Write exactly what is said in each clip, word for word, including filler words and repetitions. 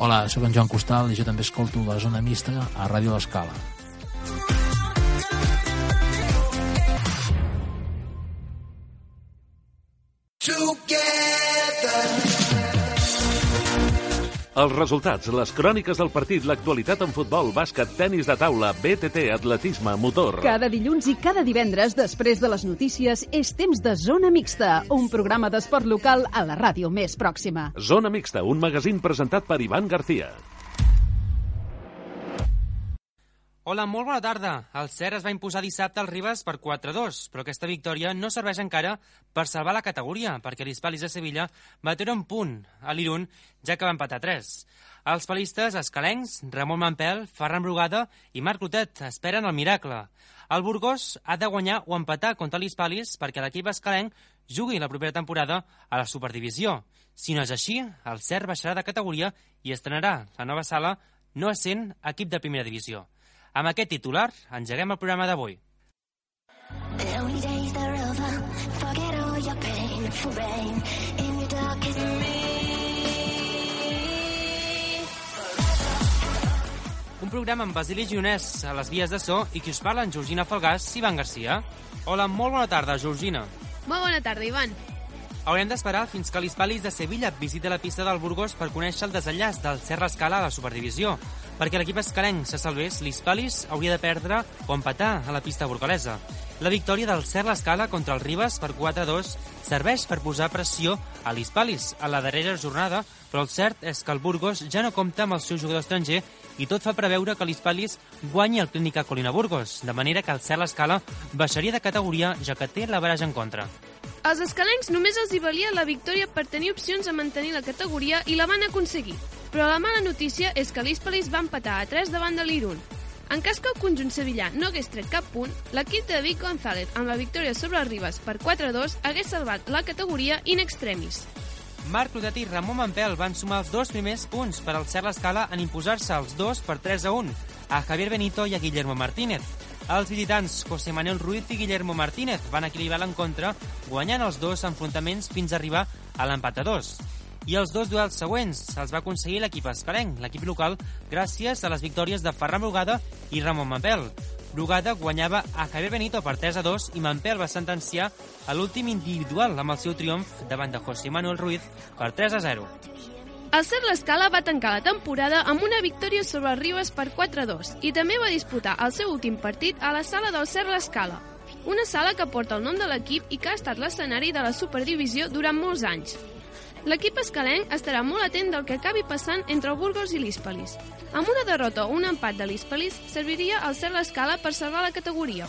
Hola, sóc en Joan Costal i jo també escolto la Zona Mixta a Ràdio L'Escala. Els resultats, les cròniques del partit, l'actualitat en futbol, bàsquet, tenis de taula, B T T, atletisme, motor... Cada dilluns i cada divendres, després de les notícies, és temps de Zona Mixta, un programa d'esport local a la ràdio més pròxima. Zona Mixta, un magazín presentat per Ivan García. Hola, molt bona tarda. El Cert es va imposar dissabte al Ribes per quatre a dos, però aquesta victòria no serveix encara per salvar la categoria, perquè l'Hispalis de Sevilla va treure un punt a l'Irun, ja que va empatar tres. Els palistes escalencs, Ramon Mampel, Ferran Brugada i Marc Clotet esperen el miracle. El Burgos ha de guanyar o empatar contra l'Hispalis perquè l'equip escalenc jugui la propera temporada a la Superdivisió. Si no és així, el Cert baixarà de categoria i estrenarà la nova sala no essent equip de primera divisió. Amb aquest titular, engeguem el programa d'avui. Un programa amb Basili Gionès a les vies de so i qui us parla en Georgina Falgàs i Ivan García. Hola, molt bona tarda, Georgina. Molt bona tarda, Ivan. Haurem d'esperar fins que l'Hispalis de Sevilla visiti la pista del Burgos per conèixer el desenllaç del Cert L'Escala a la Superdivisió. Perquè l'equip escalenc se salvés, l'Hispalis hauria de perdre o empatar a la pista burgalesa. La victòria del Cert L'Escala contra el Ribes per quatre a dos serveix per posar pressió a l'Hispalis a la darrera jornada, però el cert és que el Burgos ja no compta amb el seu jugador estranger i tot fa preveure que l'Hispalis guanyi el Clínica Colina Burgos, de manera que el Cert L'Escala baixaria de categoria ja que té l'average en contra. Als escalencs només els hi valia la victòria per tenir opcions a mantenir la categoria i la van aconseguir. Però la mala notícia és que l'Hispalis va empatar a tres davant de l'Irun. En cas que el conjunt sevillà no hagués tret cap punt, l'equip de David González, amb la victòria sobre el Ribes per quatre a dos, hagués salvat la categoria in extremis. Marc Clotet i Ramon Mampel van sumar els dos primers punts per al Cert L'Escala en imposar-se els dos per tres a un, a Javier Benito i a Guillermo Martínez. Els visitants José Manuel Ruiz i Guillermo Martínez van equilibrar l'encontre guanyant els dos enfrontaments fins a arribar a l'empat a dos. I els dos duels següents els va aconseguir l'equip escalenc, l'equip local, gràcies a les victòries de Ferran Brugada i Ramon Mampel. Brugada guanyava a Javier Benito per tres a dos i Mampel va sentenciar a l'últim individual amb el seu triomf davant de José Manuel Ruiz per tres a zero. El Cert L'Escala va tancar la temporada amb una victòria sobre el Ribes per quatre a dos i també va disputar el seu últim partit a la sala del Cert L'Escala, una sala que porta el nom de l'equip i que ha estat l'escenari de la Superdivisió durant molts anys. L'equip escalenc estarà molt atent del que acabi passant entre el Burgos i l'Hispalis. Amb una derrota o un empat de l'Hispalis serviria al Cert L'Escala per salvar la categoria.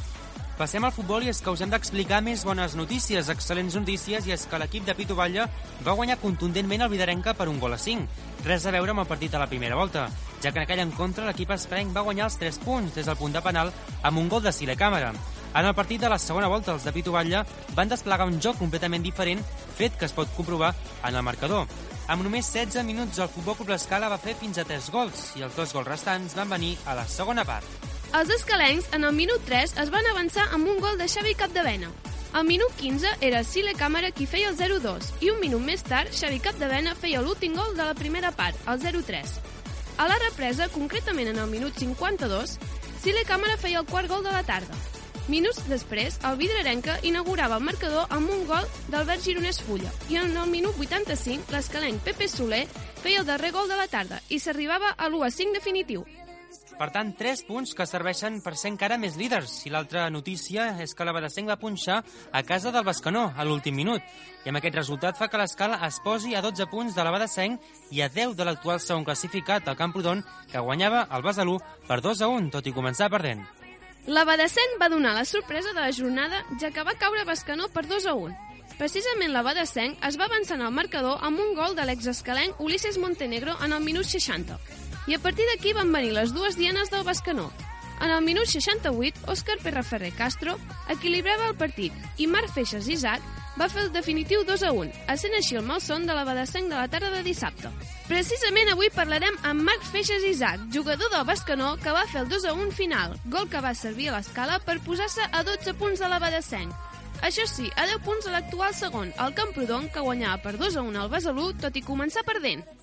Passem al futbol i és que us hem d'explicar més bones notícies, excel·lents notícies, i és que l'equip de Pitu Batlle va guanyar contundentment el Vidarenca per un gol a cinc. Res a veure amb el partit a la primera volta, ja que en aquell encontre l'equip escalenc va guanyar els tres punts des del punt de penal amb un gol de Sile Càmera. En el partit de la segona volta, els de Pitu Batlle van desplegar un joc completament diferent, fet que es pot comprovar en el marcador. Amb només setze minuts, el Futbol Club L'Escala va fer fins a tres gols i els dos gols restants van venir a la segona part. Els escalencs, en el minut tres, es van avançar amb un gol de Xavi Capdevena. Al minut quinze era Sile Càmera qui feia el zero dos i un minut més tard Xavi Capdevena feia l'últim gol de la primera part, el zero tres. A la represa, concretament en el minut cinquanta-dos, Sile Càmera feia el quart gol de la tarda. Minuts després, el Vidarenca inaugurava el marcador amb un gol d'Albert Gironès Fulla i en el minut vuitanta-cinc l'escalenc Pepe Soler feia el darrer gol de la tarda i s'arribava a l'u a cinc definitiu. Per tant, tres punts que serveixen per ser encara més líders. I l'altra notícia és que la Badesenc va punxar a casa del Bescanó a l'últim minut. I amb aquest resultat fa que l'Escala es posi a dotze punts de la Badesenc i a deu de l'actual segon classificat, el Camprodon, que guanyava el Besalú per dos a un, tot i començar perdent. La Badesenc va donar la sorpresa de la jornada, ja que va caure Bescanó per dos a un. Precisament la Badesenc es va avançar en el marcador amb un gol de l'exescalenc Ulises Montenegro en el minut seixanta. I a partir d'aquí van venir les dues dianes del Bescanó. En el minut seixanta-vuit, Òscar Perraferrer Castro equilibrava el partit i Marc Feixas Isaac va fer el definitiu dos a un, essent així el malson de la Badesenc de la tarda de dissabte. Precisament avui parlarem amb Marc Feixas Isaac, jugador del Bescanó, que va fer el dos a un final, gol que va servir a l'Escala per posar-se a dotze punts de la Badesenc. Això sí, a deu punts a l'actual segon, el Camprodon, que guanyava per dos a un al Besalú, tot i començar perdent.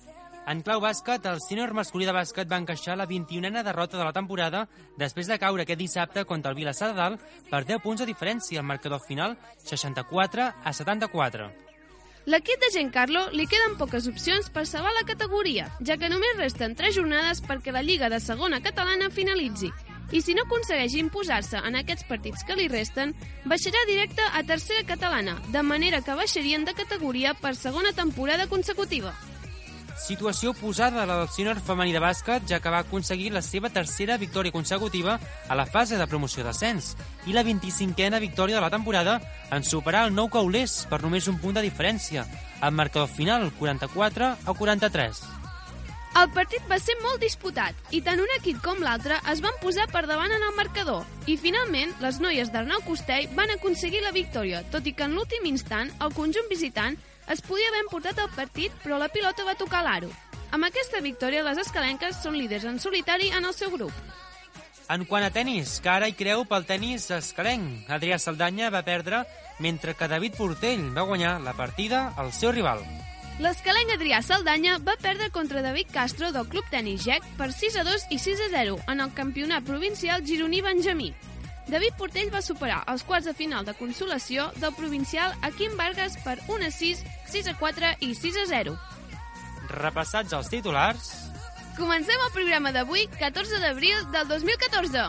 En clau bàsquet, el sènior masculí de bàsquet va encaixar la vint-i-unena derrota de la temporada després de caure aquest dissabte contra el Vilassar de Dalt per deu punts de diferència, al marcador final seixanta-quatre a setanta-quatre. L'equip de Giancarlo li queden poques opcions per salvar la categoria, ja que només resten tres jornades perquè la Lliga de Segona Catalana finalitzi. I si no aconsegueix imposar-se en aquests partits que li resten, baixarà directe a Tercera Catalana, de manera que baixarien de categoria per segona temporada consecutiva. Situació oposada a la del sènior femení de bàsquet, ja que va aconseguir la seva tercera victòria consecutiva a la fase de promoció d'ascens i la vint-i-cinquena victòria de la temporada en superar el Nou Caulers per només un punt de diferència, amb marcador final quaranta-quatre a quaranta-tres. El partit va ser molt disputat i tant un equip com l'altre es van posar per davant en el marcador i finalment les noies d'Arnau Costell van aconseguir la victòria, tot i que en l'últim instant el conjunt visitant es podia haver emportat el partit, però la pilota va tocar l'aro. Amb aquesta victòria, les escalenques són líders en solitari en el seu grup. En quant a tenis, cara i creu pel tenis escalenc. Adrià Saldanya va perdre, mentre que David Portell va guanyar la partida al seu rival. L'escalenc Adrià Saldanya va perdre contra David Castro del Club Tenis G E C per sis a dos i sis a zero en el campionat provincial gironí Benjamí. David Portell va superar els quarts de final de consolació del provincial Aquim Vargas per un a sis, sis a quatre i sis a zero. Repassats els titulars... Comencem el programa d'avui, catorze d'abril del dos mil catorze.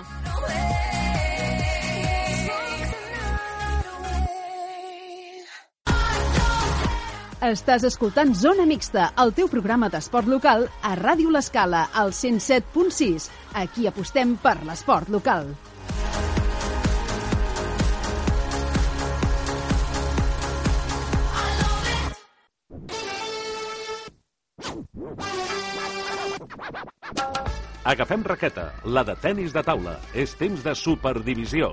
Estàs escoltant Zona Mixta, el teu programa d'esport local a Ràdio L'Escala, al cent set punt sis. Aquí apostem per l'esport local. Agafem raqueta, la de tenis de taula. És temps de superdivisió.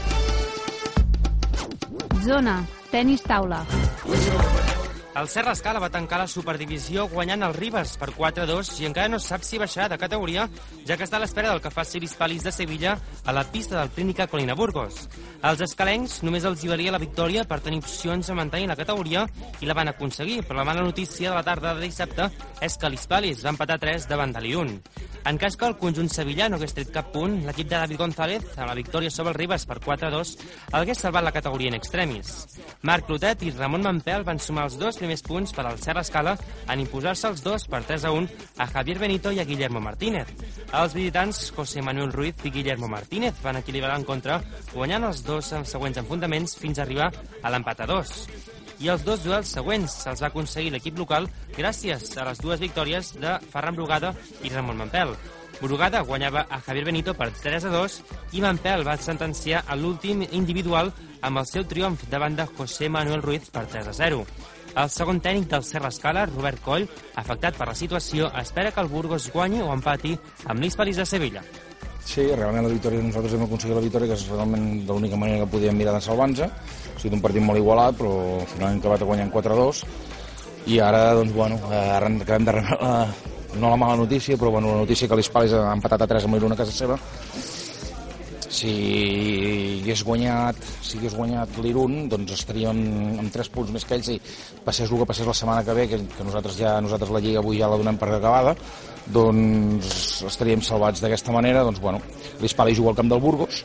Zona, tenis taula. El Serra Escala va tancar la superdivisió guanyant el Ribes per quatre a dos i encara no sap si baixarà de categoria, ja que està a l'espera del que faci l'Hispalis de Sevilla a la pista del Clínica Colina Burgos. Els escalencs només els hi valia la victòria per tenir opcions a mantenir la categoria i la van aconseguir, però la mala notícia de la tarda de dissabte és que l'Hispalis va empatar tres davant de l'Irun. En cas que el conjunt sevillà no hagués tret cap punt, l'equip de David González, a la victòria sobre el Ribes per quatre a dos, hagués salvat la categoria en extremis. Marc Clotet i Ramon Mampel van sumar els dos primers punts per al Serra Escala en imposar-se els dos per tres a un a Javier Benito i a Guillermo Martínez. Els visitants, José Manuel Ruiz i Guillermo Martínez, van equilibrar l'encontre guanyant els dos següents enfrontaments fins a arribar a l'empat a dos. I els dos duels següents se'ls va aconseguir l'equip local gràcies a les dues victòries de Ferran Brugada i Ramon Mampel. Brugada guanyava a Javier Benito per tres a dos i Mampel va sentenciar a l'últim individual amb el seu triomf davant de José Manuel Ruiz per tres a zero. El segon tècnic del Serra Escala, Robert Coll, afectat per la situació, espera que el Burgos guanyi o empati amb l'Hispalis de Sevilla. Sí, realment la victòria, nosaltres hem aconseguit la victòria, que és realment de l'única manera que podíem mirar de salvar-nos. Ha sigut un partit molt igualat, però al final hem acabat guanyant quatre a dos. I ara, doncs, bueno, ara acabem de rebre la, no la mala notícia, però bueno, la notícia que l'Hispalis ha empatat a tres amb l'Irun a casa seva. Si hagués guanyat, si hagués guanyat l'Irun, doncs estaríem amb tres punts més que ells i passés el que passés la setmana que ve, que, que nosaltres ja nosaltres la Lliga avui ja la donem per acabada, doncs estaríem salvats d'aquesta manera. Doncs, bueno, l'Hispali juga al camp del Burgos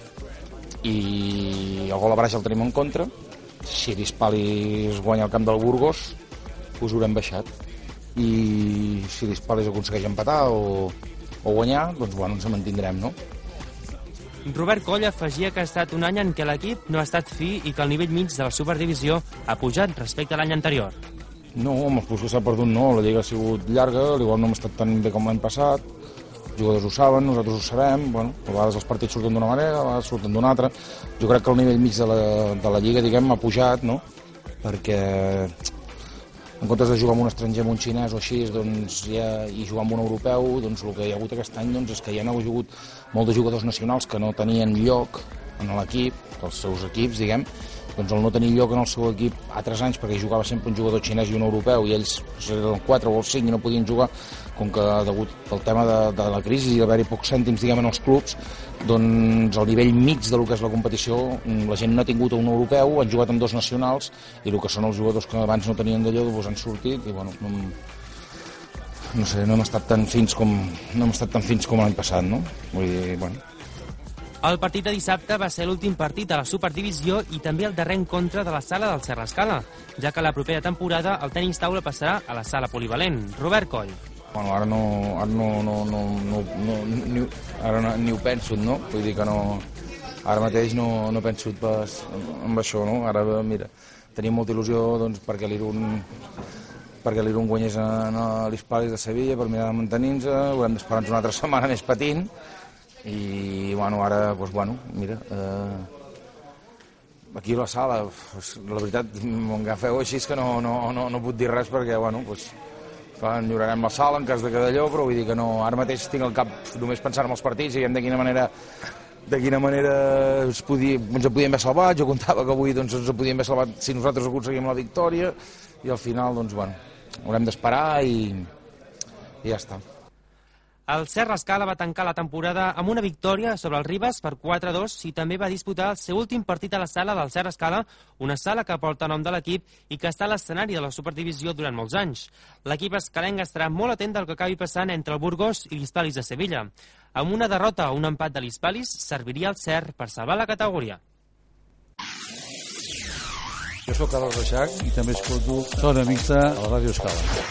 i el gol a Braix el tenim en contra. Si l'Hispali guanya al camp del Burgos, us haurem baixat. I si l'Hispali aconsegueix empatar o, o guanyar, doncs bueno, ens mantindrem, no? Robert Coll afegia que ha estat un any en què l'equip no ha estat fi i que el nivell mig de la superdivisió ha pujat respecte a l'any anterior. No, amb els punts que s'ha perdut no, la Lliga ha sigut llarga, igual no hem estat tan bé com l'any passat, els jugadors ho saben, nosaltres ho sabem, bueno, a vegades els partits surten d'una manera, a vegades surten d'una altra. Jo crec que el nivell mig de la, de la Lliga, diguem, ha pujat, no?, perquè en comptes de jugar amb un estranger, amb un xinès o així, doncs, ja, i jugar amb un europeu, doncs el que hi ha hagut aquest any doncs, és que hi ha hagut molts de jugadors nacionals que no tenien lloc en l'equip, els seus equips, diguem, doncs el no tenir lloc en el seu equip altres anys, perquè jugava sempre un jugador xinès i un europeu, i ells eren quatre o cinc i no podien jugar, com que degut al tema de, de la crisi i d'haver-hi pocs cèntims, diguem, en els clubs, doncs al nivell mig del que és la competició, la gent no ha tingut un europeu, han jugat amb dos nacionals, i el que són els jugadors que abans no tenien d'allò, doncs han sortit, i bueno, no, no sé, no hem estat tan fins com, no hem estat tan fins com l'any passat, no? Vull dir, bueno... El partit de dissabte va ser l'últim partit de la Superdivisió i també el darrer encontre de la sala del Serra Escala, ja que la propera temporada el tenis taula passarà a la sala polivalent. Robert Coll. Bueno, ara no, ara no, no, no, no, no ni, ara no, ni ho penso, no? Vull dir que no... Ara mateix no, no penso pas amb això, no? Ara, mira, tenim molta il·lusió doncs, perquè l'Irun perquè l'Irun guanyés a l'Hispalis de Sevilla per mirar de mantenir-nos, haurem d'esperar-nos una altra setmana més patint, i bueno, ara, doncs, bueno, mira, eh, aquí a la sala, pues, la veritat, m'ho agafeu així és que no, no, no, no puc dir res perquè, bueno, pues, clar, enyorarem la sala en cas de quedar allò, però vull dir que no, ara mateix tinc el cap només pensant en els partits i de quina manera de quina manera ens, podia, ens podíem haver salvat. Jo comptava que avui doncs, ens podíem haver salvat si nosaltres aconseguim la victòria, i al final, doncs, bueno, haurem d'esperar i, i ja està. El Serra Escala va tancar la temporada amb una victòria sobre el Ribes per quatre a dos i també va disputar el seu últim partit a la sala del Serra Escala, una sala que porta nom de l'equip i que està a l'escenari de la Superdivisió durant molts anys. L'equip escalenc estarà molt atent del que acabi passant entre el Burgos i l'Hispalis de Sevilla. Amb una derrota o un empat de l'Hispalis, serviria el Ser per salvar la categoria. Jo sóc Carles Reixac i també escolto Zona Mixta a la Ràdio Escala.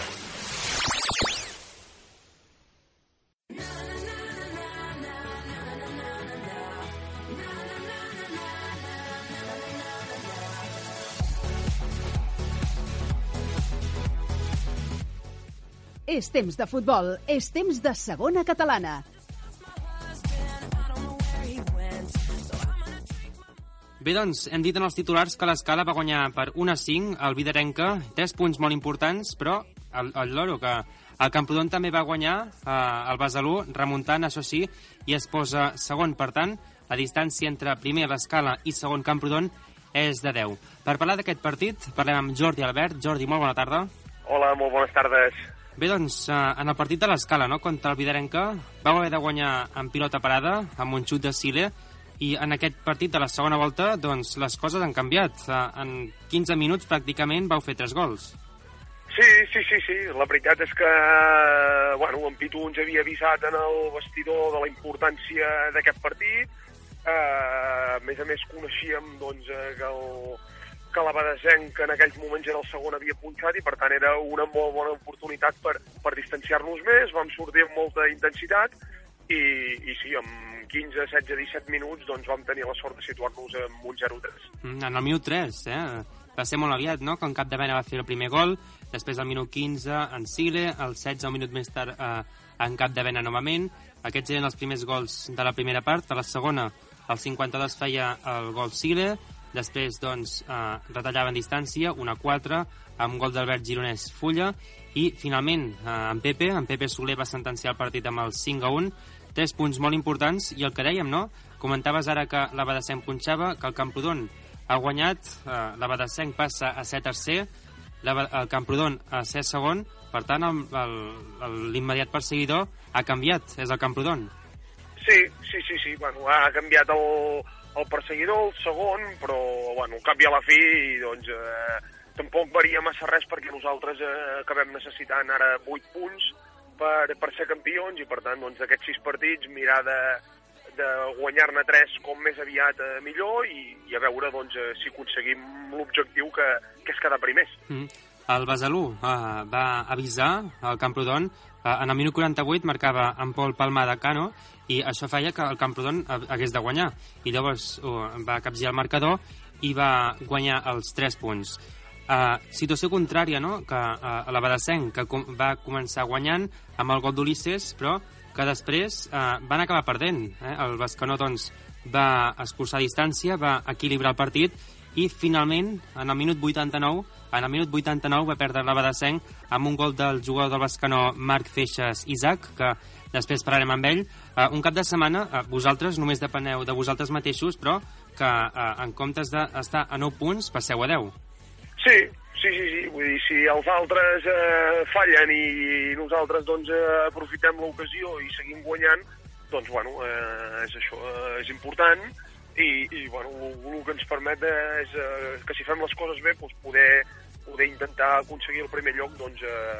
És temps de futbol, és temps de segona catalana. Bé, doncs, hem dit en els titulars que l'Escala va guanyar per un a cinc al Viderenca, tres punts molt importants, però el, el Loro, que el Camprodon també va guanyar eh, el Besalú, remuntant, això sí, i es posa segon. Per tant, la distància entre primer l'Escala i segon Camprodon és de deu. Per parlar d'aquest partit, parlem amb Jordi Albert. Jordi, molt bona tarda. Hola, molt bones tardes. Bé, doncs, eh, en el partit de l'Escala, no?, contra el Viderenca, vau haver de guanyar en pilota parada, amb un xut de Sile, i en aquest partit de la segona volta, doncs, les coses han canviat. Eh, en quinze minuts, pràcticament, vau fer tres gols. Sí, sí, sí, sí. La veritat és que, bueno, en Pitu ens havia avisat en el vestidor de la importància d'aquest partit. Eh, a més a més, coneixíem, doncs, que el... que la Badesenc en aquells moments era el segon, havia punxat, i per tant era una molt bona oportunitat per, per distanciar-nos més. Vam sortir amb molta intensitat i, i sí, amb quinze, setze, disset minuts doncs vam tenir la sort de situar-nos amb un zero tres. En el minut tres, eh? Va ser molt aviat, no?, quan Capdevena va fer el primer gol, després al minut quinze en Sile, el setze, un minut més tard eh, en Capdevena novament. Aquests eren els primers gols de la primera part. A la segona, al cinquanta-dos, feia el gol Sile. Després, doncs, eh, retallava en distància, un a quatre, amb gol d'Albert Gironès Fulla, i finalment, eh, en Pepe, en Pepe Soler va sentenciar el partit amb el cinc a un, tres punts molt importants, i el que dèiem, no? Comentaves ara que la Badesenc punxava, que el Camprodon ha guanyat, eh, la Badesenc passa a ser tercer, la, el Camprodon a ser segon, per tant, l'immediat perseguidor ha canviat, és el Camprodon. Sí, sí, sí, sí, bueno, ha canviat el... el perseguidor, el segon, però, bueno, al cap i a la fi, doncs, eh, tampoc varia massa res perquè nosaltres eh, acabem necessitant ara vuit punts per, per ser campions i, per tant, doncs, aquests sis partits mirar de, de guanyar-ne tres com més aviat eh, millor i, i a veure, doncs, eh, si aconseguim l'objectiu que, que és quedar primers. Mm. El Besalú eh, va avisar al Camprodon, eh, en el minut quaranta-vuit marcava en Pol Palma de Cano, i això feia que el Camprodon hagués de guanyar. I llavors uh, va capgirar el marcador i va guanyar els tres punts. Uh, situació contrària, no?, que uh, la Badesenc, que com va començar guanyant amb el gol d'Ulisses, però que després uh, van acabar perdent. Eh? El Bescanó, doncs, va escurçar distància, va equilibrar el partit, i finalment, en el minut vuitanta-nou, en el minut vuitanta-nou va perdre la Badesenc amb un gol del jugador del Bescanó, Marc Feixas Isaac, que després parlarem amb ell. Uh, un cap de setmana, uh, vosaltres només depeneu de vosaltres mateixos, però que uh, en comptes d'estar a nou punts, passeu a deu. Sí, sí, sí, sí. Vull dir, si els altres eh, fallen i nosaltres doncs, eh, aprofitem l'ocasió i seguim guanyant, doncs, bueno, eh, és això, eh, és important, i, i bueno, el que ens permet és eh, que si fem les coses bé, doncs, poder, poder intentar aconseguir el primer lloc, doncs, eh,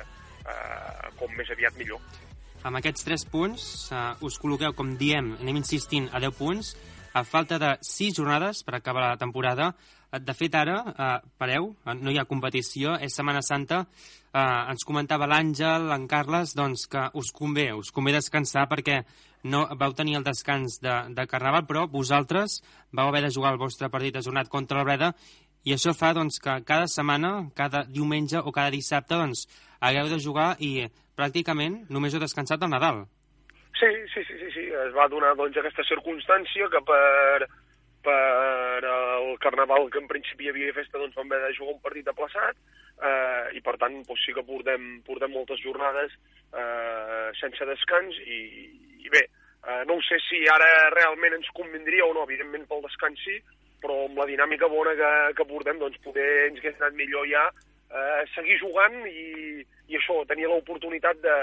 eh, com més aviat millor. Amb aquests tres punts uh, us col·loqueu, com diem, anem insistint, a deu punts, a falta de sis jornades per acabar la temporada. De fet, ara, uh, pareu, no hi ha competició, és Setmana Santa. Uh, ens comentava l'Àngel, en Carles, doncs, que us convé, us convé descansar perquè no vau tenir el descans de, de Carnaval, però vosaltres vau haver de jugar el vostre partit ajornat contra el Breda i això fa doncs, que cada setmana, cada diumenge o cada dissabte doncs, hagueu de jugar i pràcticament només heu descansat al Nadal. Sí, sí, sí, sí, sí. Es va donar doncs, aquesta circumstància que per, per el Carnaval, que en principi hi havia festa, doncs vam haver de jugar un partit aplaçat eh, i per tant doncs, sí que portem, portem moltes jornades eh, sense descans i, i bé, eh, no sé si ara realment ens convindria o no, evidentment pel descans sí, però amb la dinàmica bona que, que portem doncs poder ens hauria anat millor ja eh, seguir jugant i, i això, tenir l'oportunitat de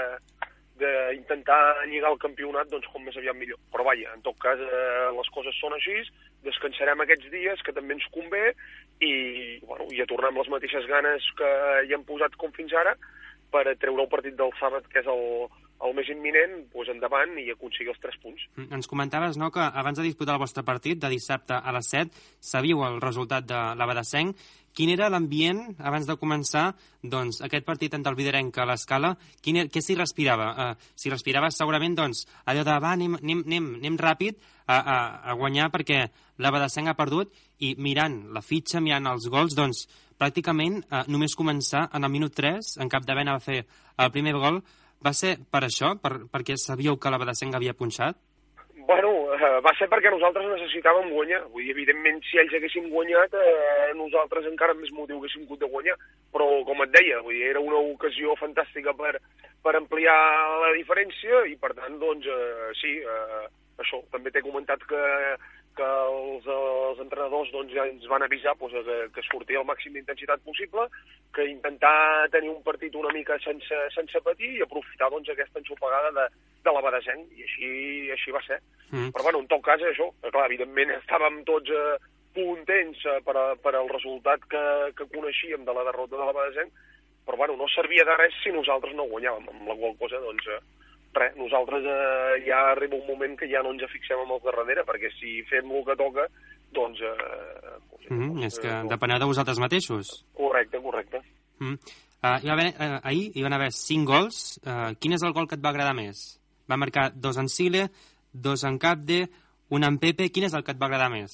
d'intentar lligar el campionat doncs, com més aviat millor. Però vaja, en tot cas, eh, les coses són així, descansarem aquests dies, que també ens convé, i, bueno, i a tornar amb les mateixes ganes que hi hem posat com fins ara, per treure el partit del sàbat, que és el, el més imminent, doncs endavant i aconseguir els tres punts. Ens comentaves, no?, que abans de disputar el vostre partit, de dissabte a les set, sabíeu el resultat de l'Abadessenc. Quin era l'ambient abans de començar doncs, aquest partit entre el Vidarenca a l'Escala? Quin, què s'hi respirava? Uh, s'hi respirava segurament doncs, allò de va, anem, anem, anem, anem ràpid a, a, a guanyar perquè l'Abadessenc ha perdut i mirant la fitxa, mirant els gols, doncs pràcticament uh, només començar en el minut tres, en Capdevena va fer el primer gol. Va ser per això? Per, perquè sabíeu que l'Abadessenc havia punxat? Bueno, eh, va ser perquè nosaltres necessitàvem guanyar. Vull dir, evidentment, si ells haguessin guanyat, eh, nosaltres encara amb més motiu haguéssim hagut de guanyar. Però, com et deia, vull dir, era una ocasió fantàstica per, per ampliar la diferència i, per tant, doncs, eh, sí, eh, això. També t'he comentat que, que els, els entrenadors doncs, ja ens van avisar doncs, que, que sortia el màxim d'intensitat possible, que intentar tenir un partit una mica sense, sense patir i aprofitar doncs, aquesta ensopegada de, de l'Abadessenc, i així, així va ser. Mm. Però, bueno, en tot cas, això, clar, evidentment estàvem tots eh, contents eh, per, a, per al resultat que, que coneixíem de la derrota de l'Abadessenc, però, bueno, no servia de res si nosaltres no guanyàvem, amb la qual cosa, doncs, eh, res, nosaltres eh, ja arriba un moment que ja no ens fixem amb els de darrere, perquè si fem el que toca, doncs... Eh, doncs mm, doncs, és que eh, depeneu de vosaltres mateixos. Correcte, correcte. Mm. Uh, hi va haver, uh, ahir hi van haver cinc gols. Uh, quin és el gol que et va agradar més? Va marcar dos en Sile, dos en Capde, un en Pepe. Quin és el que et va agradar més?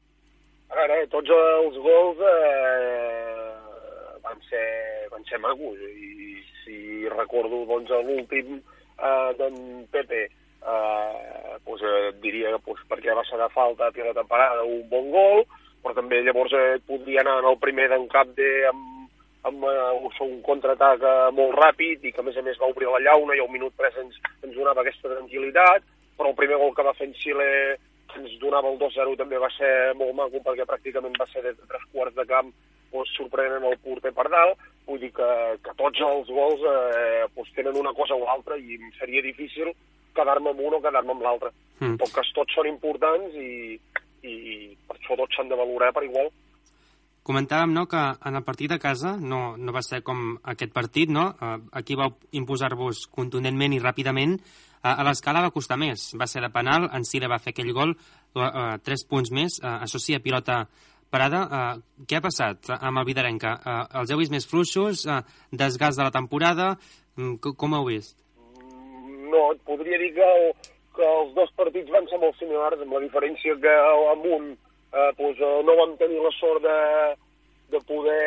A veure, tots els gols eh, van, ser, van ser macos. I si recordo doncs, l'últim eh, d'en Pepe, eh, doncs, eh, diria que doncs, perquè va ser de falta, pilota parada, un bon gol, però també llavors eh, podria anar en el primer d'en Capde amb amb uh, un contraatac uh, molt ràpid i que a més a més va obrir la llauna i al minut tres ens, ens donava aquesta tranquil·litat, però el primer gol que va fer en Xile ens donava el dos zero també va ser molt maco perquè pràcticament va ser des de tres quarts de camp doncs, sorprenent el porter per dalt. Vull dir que, que tots els gols eh, doncs, tenen una cosa o l'altra i em seria difícil quedar-me amb un o quedar-me amb l'altre. Mm. En tot cas tots són importants i, i per això tots s'han de valorar per igual. Comentàvem, no?, que en el partit a casa no, no va ser com aquest partit, no? Aquí vau imposar-vos contundentment i ràpidament. A l'Escala va costar més. Va ser de penal, en Sile va fer aquell gol, tres punts més, això sí, a pilota parada. Què ha passat amb el Vidarenca? Els heu vist més fluixos, desgast de la temporada? Com heu vist? No, et podria dir que, que els dos partits van ser molt similars, amb la diferència que amb un Eh, doncs, eh, no vam tenir la sort de, de poder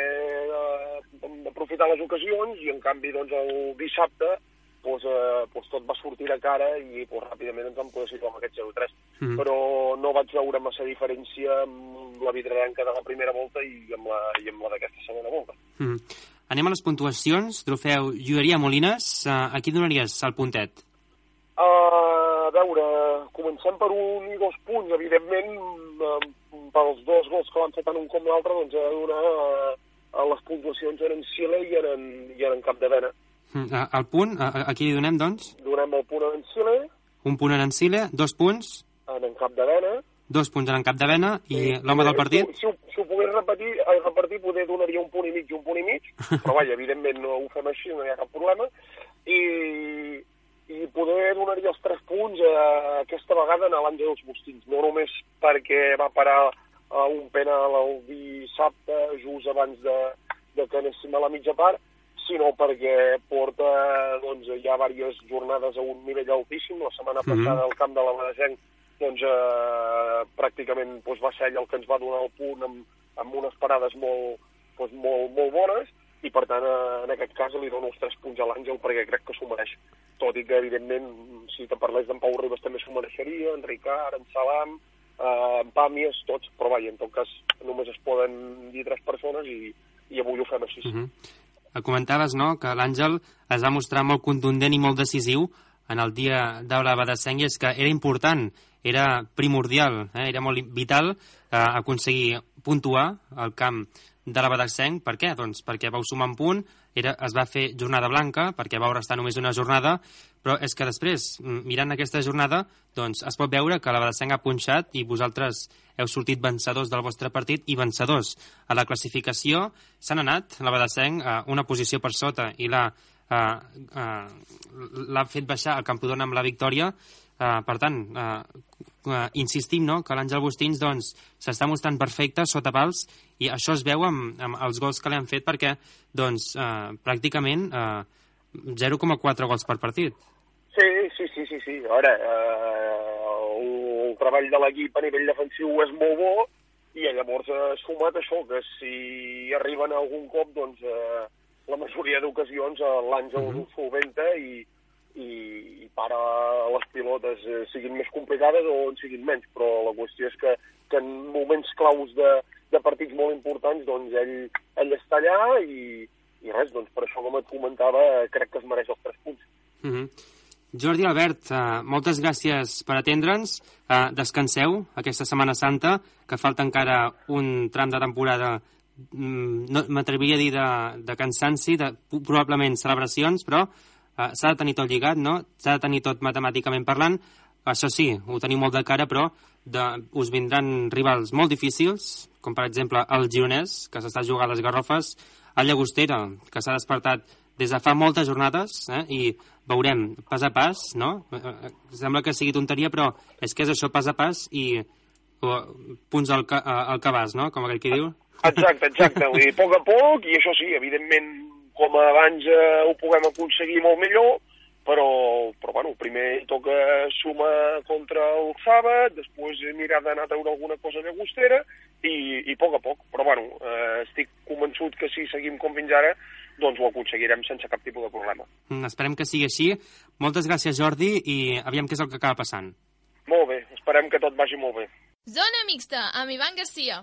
eh, aprofitar les ocasions i en canvi doncs, el dissabte doncs, eh, doncs, tot va sortir de cara i doncs, ràpidament ens vam poder situar amb aquest zero tres. Mm. Però no vaig veure massa diferència amb la Vidarenca de la primera volta i amb la, i amb la d'aquesta segona volta. Mm. Anem a les puntuacions. Trofeu Lloreria Molines. Uh, a qui donaries el puntet? Uh, a veure, comencem per un i dos punts. Evidentment, uh, pels dos gols que van fer tant un com l'altre, doncs ha de donar uh, a les puntuacions en Sile i en, i en Capdevena. Mm, el punt, a, a qui li donem, doncs? Donem el punt en Sile. Un punt en Sile, dos punts. En Capdevena. Dos punts en Capdevena i sí, l'home del partit? Si, si, si ho pogués repetir, eh, repartir, poder donaria un punt i mig i un punt i mig, però vaja, evidentment no ho fem així, no hi ha cap problema, i, i poder donaria els tres punts eh, aquesta vegada a l'Àngels Bustins, no només perquè va parar eh, un penal el dissabte, just abans de, de que anéssim a la mitja part, sinó perquè porta doncs, ja diverses jornades a un nivell altíssim. La setmana mm-hmm. passada al camp de la Badesenc doncs, eh, pràcticament doncs, va ser ell el que ens va donar el punt amb, amb unes parades molt, doncs, molt, molt bones, i per tant eh, en aquest cas li dono els tres punts a l'Àngel perquè crec que s'ho mereix. Tot i que evidentment, si te parlés d'en Pau Ribas també s'ho mereixeria, en Ricard, en Salam, eh, en Pàmies, tots, però vaja, en tot cas només es poden dir tres persones i, i avui ho fem així. Mm-hmm. Comentaves, no?, que l'Àngel es va mostrar molt contundent i molt decisiu en el dia de la Badesenc, i és que era important, era primordial, eh? era molt vital eh, aconseguir puntuar al camp de la Badesenc. Per què? Doncs perquè vau sumar un punt, era, es va fer jornada blanca, perquè vau restar només una jornada, però és que després, mirant aquesta jornada, doncs es pot veure que la Badesenc ha punxat i vosaltres heu sortit vencedors del vostre partit i vencedors. A la classificació s'han anat, la Badesenc, a una posició per sota i l'ha uh, uh, l'ha fet baixar al Camprodon amb la victòria. Uh, per tant, uh, uh, insistim, no?, que l'Àngel Bustins doncs, s'està mostrant perfecte sota pals, i això es veu amb, amb els gols que li han fet, perquè doncs, uh, pràcticament uh, zero coma quatre gols per partit. Sí, sí, sí, sí, sí. Ara, eh, el, el treball de l'equip a nivell defensiu és molt bo, i llavors ha sumat això, que si arriben algun cop, doncs, eh, la majoria d'ocasions l'Àngel uh-huh. ho solventa i, i, i para les pilotes eh, siguin més complicades o en siguin menys, però la qüestió és que, que en moments claus de, de partits molt importants, doncs ell, ell està allà i, i res, doncs per això, com et comentava, crec que es mereix els tres punts. Uh-huh. Jordi Albert, uh, moltes gràcies per atendre'ns. Uh, descanseu aquesta Setmana Santa, que falta encara un tram de temporada, mm, no, m'atreviria a dir de, de cansanci, de probablement celebracions, però uh, s'ha de tenir tot lligat, no? S'ha de tenir tot matemàticament parlant. Això sí, ho teniu molt de cara, però de, us vindran rivals molt difícils, com per exemple el Gironès, que s'està jugant les Garrofes, el Llagostera, que s'ha despertat des de fa moltes jornades, eh, i veurem pas a pas, no? Eh, sembla que sigui tonteria, però és que és això, pas a pas, i uh, punts al, ca al cabàs, no?, com aquell que diu. Exacte, exacte, vull dir, a poc a poc, i això sí, evidentment, com abans eh, ho puguem aconseguir molt millor, però, però bueno, primer toca sumar contra el Sàbat, després mirar d'anar a treure alguna cosa de Llagostera, i, i a poc a poc, però bueno, eh, estic convençut que si seguim com fins ara, doncs ho aconseguirem sense cap tipus de problema. Mm, esperem que sigui així. Moltes gràcies, Jordi, i aviam què és el que acaba passant. Molt bé, esperem que tot vagi molt bé. Zona mixta, amb Ivan Garcia.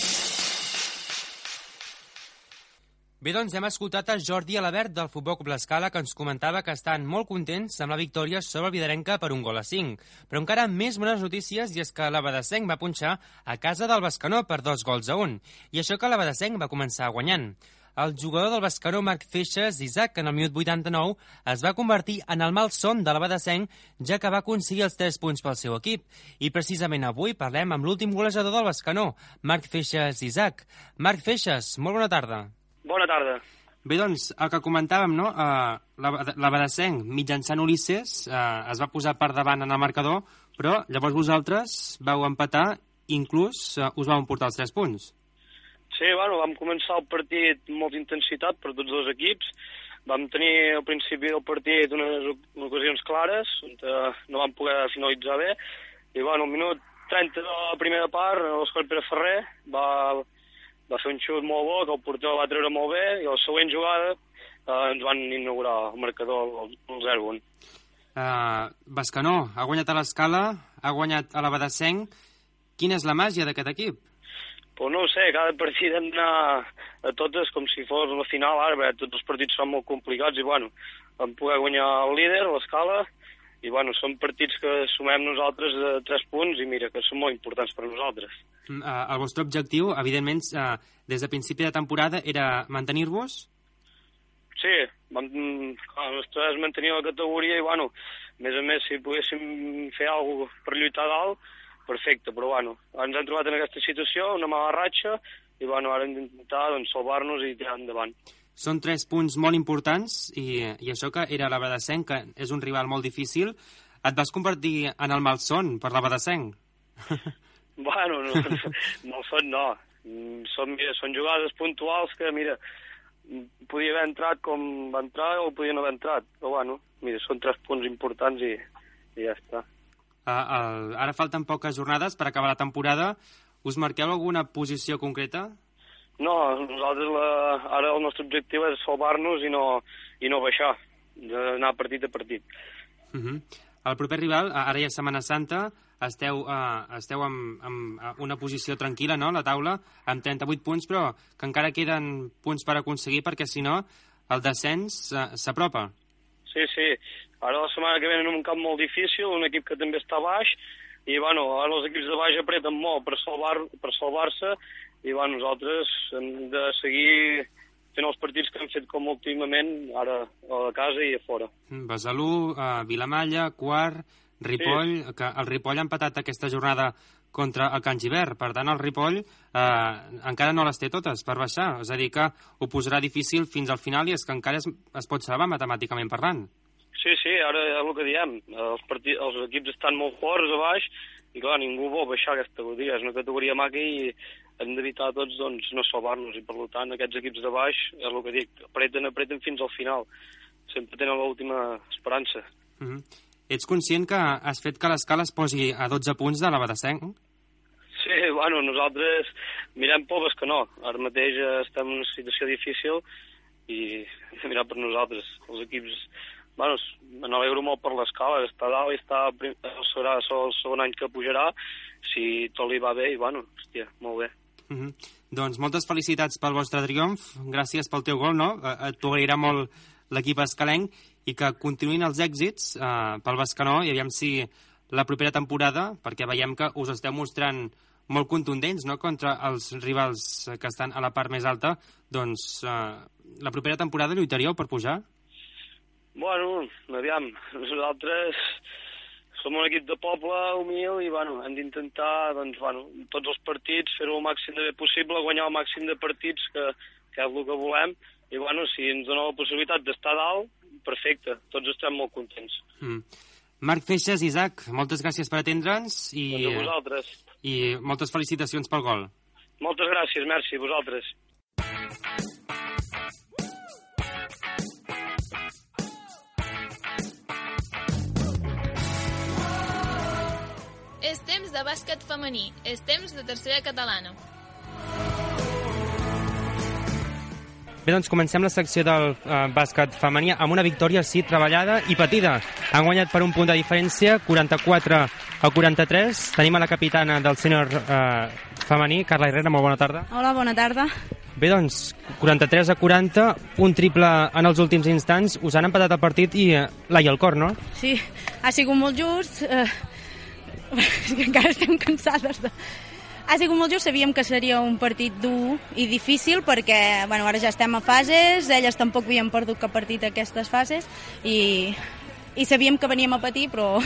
Bé, doncs hem escoltat a Jordi Alabert del Futbol Club L'Escala, que ens comentava que estan molt contents amb la victòria sobre el Vidarenca per un gol a cinc. Però encara més bones notícies, i és que la Badesenc va punxar a casa del Bescanó per dos gols a un. I això que la Badesenc va començar guanyant. El jugador del Bescanó, Marc Feixes, Isaac, en el minut vuitanta-nou, es va convertir en el malson de la Badesenc, ja que va aconseguir els tres punts pel seu equip. I precisament avui parlem amb l'últim golejador del Bescanó, Marc Feixes, Isaac. Marc Feixes, molt bona tarda. Bona tarda. Bé, doncs, el que comentàvem, no? Uh, la, la Badesenc, mitjançant Ulisses, uh, es va posar per davant en el marcador, però llavors vosaltres vau empatar, inclús uh, us vau emportar els tres punts. Sí, bueno, vam començar el partit amb molta intensitat per tots dos equips. Vam tenir al principi del partit unes ocasions clares, on no vam poder finalitzar bé, i bueno, al minut trenta de la primera part, l'Òscar Pere Ferrer va, va fer un xut molt bo, que el porter va treure molt bé, i a la següent jugada eh, ens van inaugurar el marcador el zero a un. Uh, Bescanó ha guanyat a l'Escala, ha guanyat a la Badesenc. Quina és la màgia d'aquest equip? Pues no ho sé, cada partit hem d'anar a totes com si fos la final, ara, perquè tots els partits són molt complicats i, bueno, vam poder guanyar el líder, l'Escala, i, bueno, són partits que sumem nosaltres de tres punts i, mira, que són molt importants per a nosaltres. Uh, el vostre objectiu, evidentment, uh, des de principi de temporada, era mantenir-vos? Sí, vam, clar, el nostre és mantenir la categoria i, bueno, a més a més, si poguéssim fer alguna cosa per lluitar dalt, perfecte, però bueno, ens hem trobat en aquesta situació, una mala ratxa, i bueno, ara hem d'intentar doncs, salvar-nos i tirar endavant. Són tres punts molt importants i, i això que era l'Abadesenc, que és un rival molt difícil, et vas convertir en el malson per l'Abadesenc. Bueno, no, malson no. Són, mira, són jugades puntuals que, mira, podia haver entrat com va entrar o podia no haver entrat. Però bueno, mira, són tres punts importants i, i ja està. Uh, el, ara falten poques jornades per acabar la temporada. Us marqueu alguna posició concreta? No, nosaltres la, ara el nostre objectiu és salvar-nos i no, i no baixar, d'anar partit a partit. Uh -huh. El proper rival, ara ja és Setmana Santa, esteu, uh, esteu en, en una posició tranquil·la, no?, a la taula, amb trenta-vuit punts, però que encara queden punts per aconseguir, perquè si no, el descens uh, s'apropa. Sí, sí. Ara la setmana que ve en un camp molt difícil, un equip que també està baix, i bueno, ara els equips de baix apreten molt per salvar, per salvar-se, i bueno, nosaltres hem de seguir fent els partits que hem fet com últimament, ara a casa i a fora. Besalú, uh, Vilamalla, Quart, Ripoll, sí. Que el Ripoll ha empatat aquesta jornada contra el Can Gibert, per tant el Ripoll eh, encara no les té totes per baixar, és a dir que ho posarà difícil fins al final i és que encara es, es pot salvar matemàticament parlant. Sí, sí, ara és el que diem, els, partits, els equips estan molt forts a baix i clar, ningú vol baixar aquesta categoria, és una categoria maca i hem d'evitar tots doncs, no salvar-nos i per tant aquests equips de baix, és el que dic, apreten, apreten fins al final, sempre tenen l'última esperança. Uh-huh. Ets conscient que has fet que l'escala es posi a dotze punts de l'Abadesenc? Sí, bueno, nosaltres mirem pobres que no. Ara mateix estem en una situació difícil i mirar per nosaltres. Els equips, bueno, me n'alegro molt per l'escala, està dalt i està, serà el segon any que pujarà, si tot li va bé i, bueno, hòstia, molt bé. Uh-huh. Doncs moltes felicitats pel vostre triomf, gràcies pel teu gol, no? T'ho agrairà molt l'equip escalenc i que continuïn els èxits eh, pel Bescanó i aviam si la propera temporada, perquè veiem que us esteu mostrant molt contundents, no?, contra els rivals que estan a la part més alta, doncs eh, la propera temporada lluitaríeu per pujar? Bueno, aviam, nosaltres som un equip de poble humil i bueno, hem d'intentar doncs, bueno, tots els partits fer-ho el màxim de bé possible, guanyar el màxim de partits que, que és el que volem i bueno, si ens dona la possibilitat d'estar dalt, perfecte, tots estem molt contents. Mm. Marc Feixas, Isaac, moltes gràcies per atendre'ns i, doncs a vosaltres. I moltes felicitacions pel gol. Moltes gràcies, merci, vosaltres. És temps de bàsquet femení, és temps de tercera catalana. Bé, doncs comencem la secció del uh, bàsquet femení amb una victòria, sí, treballada i patida. Han guanyat per un punt de diferència, quaranta-quatre a quaranta-tres. Tenim a la capitana del sènior uh, femení, Carla Herrera, molt bona tarda. Hola, bona tarda. Bé, doncs, quaranta-tres a quaranta, un triple en els últims instants. Us han empatat el partit i uh, l'ai al cor, no? Sí, ha sigut molt just. Uh, és que encara estem cansades de... Ha sigut molt just, sabíem que seria un partit dur i difícil perquè bueno, ara ja estem a fases, elles tampoc havien perdut cap partit a aquestes fases i, i sabíem que veníem a patir, però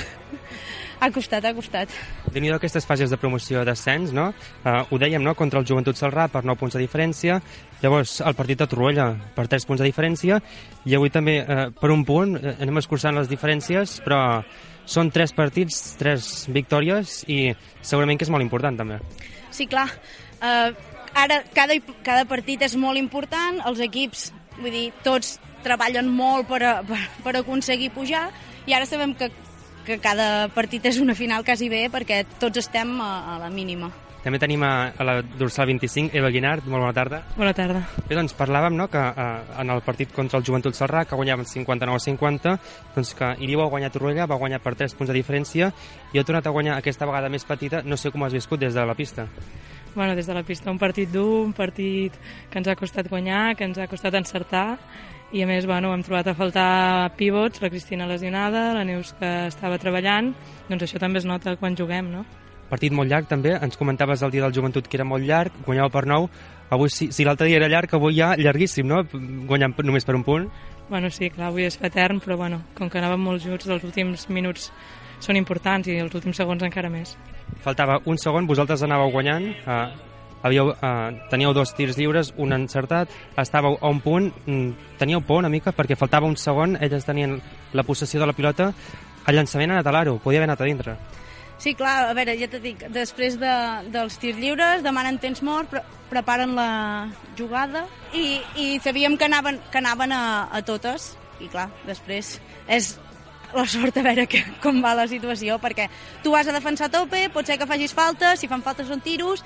ha costat, ha costat. Déu-n'hi-do aquestes fases de promoció d'ascens, no? Uh, ho dèiem, no?, contra el Joventut Celrà per nou punts de diferència, llavors el partit de Torroella per tres punts de diferència i avui també uh, per un punt, uh, anem escurçant les diferències, però són tres partits, tres victòries i segurament que és molt important també. Sí, clar. Uh, ara cada, cada partit és molt important, els equips, vull dir, tots treballen molt per, a, per, per aconseguir pujar i ara sabem que, que cada partit és una final quasi bé perquè tots estem a, a la mínima. També tenim a, a la dorsal vint-i-cinc, Eva Guinart, molt bona tarda. Bona tarda. Bé, doncs parlàvem, no?, que eh, en el partit contra el Joventut Celrà, que guanyaven cinquanta-nou a cinquanta, doncs que Iriu ha guanyat Torroella, va guanyar per tres punts de diferència i ha tornat a guanyar aquesta vegada més petita. No sé com has viscut des de la pista. Bueno, des de la pista, un partit dur, un partit que ens ha costat guanyar, que ens ha costat encertar i a més, bueno, hem trobat a faltar pivots, la Cristina lesionada, la Neus que estava treballant, doncs això també es nota quan juguem, no? Partit molt llarg també, ens comentaves el dia del Joventut que era molt llarg, guanyava per nou, avui si, si l'altre dia era llarg, avui ja llarguíssim, no?, guanyant només per un punt. Bueno, sí, clar, avui és etern, però bueno, com que anàvem molt junts, els últims minuts són importants i els últims segons encara més. Faltava un segon, vosaltres anàveu guanyant, eh, havíeu, eh, teníeu dos tirs lliures, un encertat, estàveu a un punt, teníeu por una mica perquè faltava un segon, elles tenien la possessió de la pilota, el llançament ha anat a l'aro, podia haver anat a dintre. Sí, clar, a veure, ja t'he dit, després de, dels tirs lliures demanen temps mort, pre preparen la jugada i, i sabíem que anaven, que anaven a, a totes i clar, després és la sort a veure que, com va la situació, perquè tu vas a defensar a tope, pot ser que facis faltes, si fan faltes són tiros,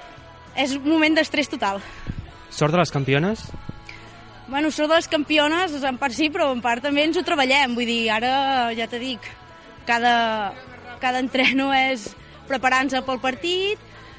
és un moment d'estrès total. Sort de les campiones? Bueno, sort de les campiones, en part sí, però en part també ens ho treballem, vull dir, ara ja t'he dit, cada, cada entreno és preparar-nos pel partit,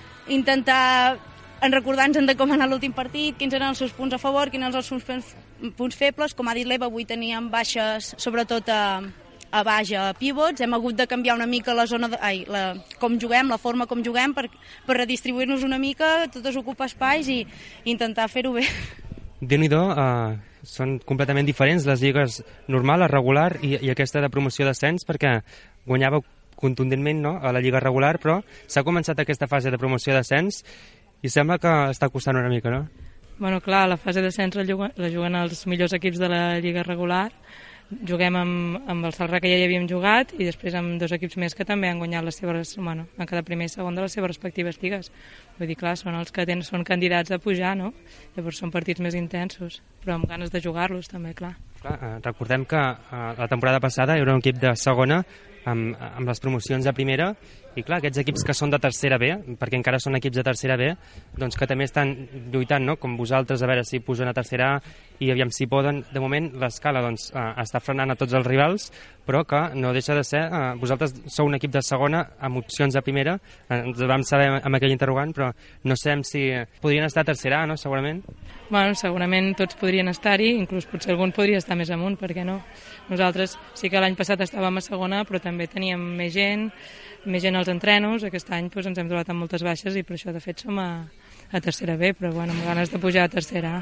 intentar en recordar-nos de com ha anat l'últim partit, quins eren els seus punts a favor, quins eren els seus punts febles. Com ha dit l'Eva, avui teníem baixes, sobretot a, a baix a pivots. Hem hagut de canviar una mica la zona de, ai, la, com juguem, la forma com juguem, per, per redistribuir-nos una mica, totes ocupar espais i, i intentar fer-ho bé. Déu-n'hi-do, uh, són completament diferents les lligues normal, la regular i, i aquesta de promoció d'ascens, perquè guanyàveu contundentment, no?, a la lliga regular, però s'ha començat aquesta fase de promoció d'ascens i sembla que està costant una mica, no? Bueno, clar, la fase d'ascens la, juguen, la juguen els millors equips de la lliga regular. Juguem amb, amb el Celrà, que ja hi havíem jugat, i després amb dos equips més que també han guanyat les seves, bueno, en cada primer i segon de les seves respectives lligues. Vull dir, clar, són els que tenen, són candidats a pujar, no? Llavors són partits més intensos, però amb ganes de jugar-los també, clar. Clar, eh, recordem que eh, la temporada passada era un equip de segona amb, amb les promocions de primera, i clar, aquests equips que són de tercera B, perquè encara són equips de tercera B, doncs que també estan lluitant, no?, com vosaltres, a veure si pugen a tercera A, i aviam si poden. De moment l'escala doncs, eh, està frenant a tots els rivals, però que no deixa de ser, eh, vosaltres sou un equip de segona amb opcions de primera, eh, ens vam saber amb aquell interrogant, però no sabem si podrien estar a tercera A, no?, segurament. Bueno, segurament tots podrien estar-hi, inclús potser algun podria estar més amunt, per què no? Nosaltres sí que l'any passat estàvem a segona, però també teníem més gent, més gent als entrenos. Aquest any doncs, ens hem trobat amb moltes baixes i per això de fet som a, a tercera B, però bueno, amb ganes de pujar a tercera A.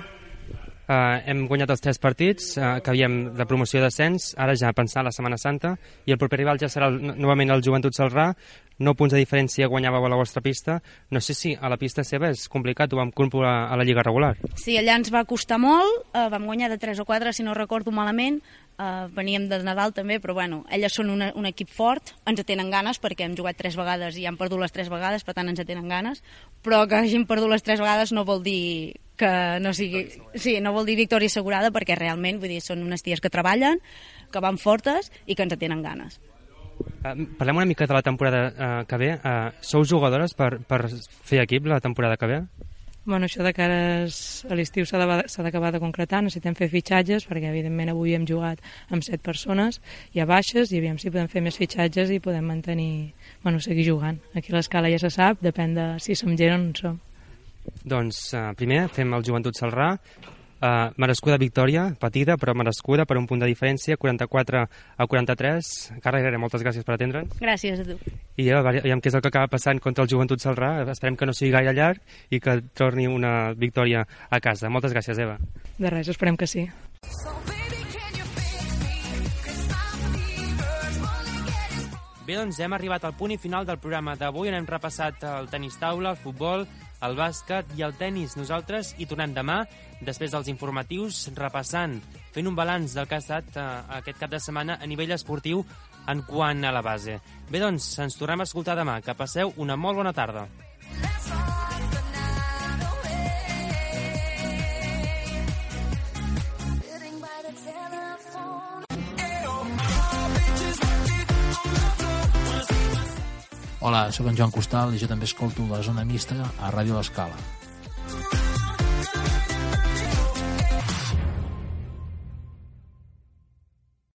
Uh, hem guanyat els tres partits uh, que havíem de promoció d'ascens, ara ja pensar la Setmana Santa, i el proper rival ja serà el, novament el Joventut Celrà. Nou punts de diferència guanyàveu a la vostra pista. No sé si a la pista seva és complicat, ho vam comprovar a la Lliga regular. Sí, allà ens va costar molt, uh, vam guanyar de tres o quatre, si no recordo malament. Uh, veníem de Nadal també, però bueno, elles són una, un equip fort, ens tenen ganes perquè hem jugat tres vegades i han perdut les tres vegades, per tant ens tenen ganes, però que hagin perdut les tres vegades no vol dir que no sigui... Sí, no vol dir victòria assegurada, perquè realment, vull dir, són unes ties que treballen, que van fortes i que ens tenen ganes. Uh, parlem una mica de la temporada uh, que ve. Uh, sou jugadores per, per fer equip la temporada que ve? Bueno, això de cara a l'estiu s'ha d'acabar de concretar, necessitem fer fitxatges, perquè evidentment avui hem jugat amb set persones, hi ha baixes, i aviam si podem fer més fitxatges i podem mantenir, bueno, seguir jugant. Aquí l'escala ja se sap, depèn de si som gent o no en som. Doncs uh, primer fem el Joventut Celrà, uh, merescuda victòria, patida però merescuda per un punt de diferència, quaranta-quatre a quaranta-tres. Carla Herrera, moltes gràcies per atendre'ns. Gràcies a tu. I ja, veiem què és el que acaba passant contra el Joventut Celrà. Esperem que no sigui gaire llarg i que torni una victòria a casa. Moltes gràcies, Eva. De res, esperem que sí. Bé, doncs hem arribat al punt i final del programa d'avui, on hem repassat el tenis taula, el futbol, el bàsquet i el tenis. Nosaltres hi tornem demà, després dels informatius, repassant, fent un balanç del que ha estat eh, aquest cap de setmana a nivell esportiu en quant a la base. Bé, doncs, ens tornem a escoltar demà. Que passeu una molt bona tarda. Hola, sóc en Joan Costal i jo també escolto la Zona Mixta a Ràdio L'Escala.